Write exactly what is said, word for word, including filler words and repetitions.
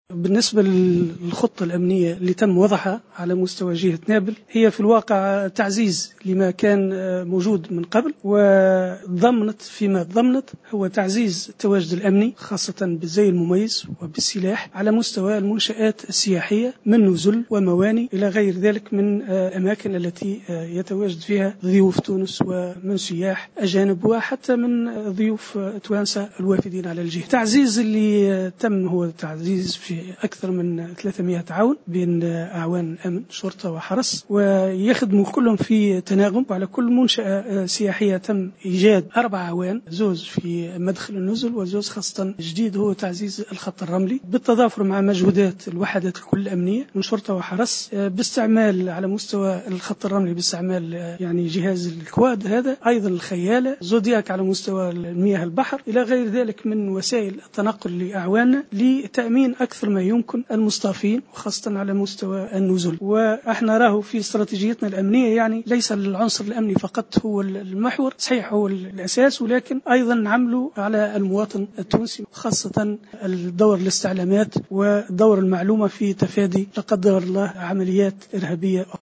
بالنسبة للخطة الأمنية اللي تم وضعها على مستوى جهة نابل، هي في الواقع تعزيز لما كان موجود من قبل، وضمنت فيما ضمنت هو تعزيز التواجد الأمني خاصة بالزي المميز وبالسلاح على مستوى المنشآت السياحية من نزل ومواني إلى غير ذلك من الأماكن التي يتواجد فيها ضيوف تونس ومن سياح أجانب وحتى من ضيوف توانسة الوافدين على الجهة. التعزيز اللي تم هو تعزيز في أكثر من ثلاثمائة عون بين أعوان الأمن شرطة وحرس، ويخدموا كلهم في تناغم، وعلى كل منشأة سياحية تم إيجاد أربع عوان، زوز في مدخل النزل وزوز خاصة جديد هو تعزيز الخط الرملي، بالتضافر مع مجهودات الوحدات الكل الأمنية من شرطة وحرس، باستعمال على مستوى الخط الرملي باستعمال يعني جهاز الكواد هذا، أيضا الخيالة، زودياك على مستوى المياه البحر، إلى غير ذلك من وسائل التنقل لأعواننا لتأمين أكثر ما يمكن المصطافين وخاصة على مستوى النزل. وإحنا راه في استراتيجيتنا الأمنية يعني ليس العنصر الأمني فقط هو المحور، صحيح هو الأساس، ولكن أيضا نعملوا على المواطن التونسي خاصة الدور الاستعلامات ودور المعلومة في تفادي لا قدر الله عمليات إرهابية.